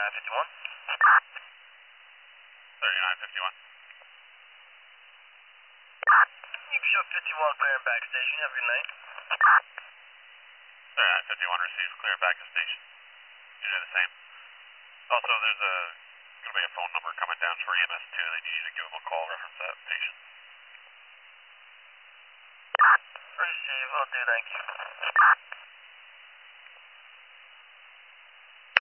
3951. 3951. You can show 51 clearing back station. Have a good night. 3951 received, clear back to station. You do the same. Also, there's going to be a phone number coming down for EMS too. They need you to give them a call, reference that patient. Receive, will do, thank you.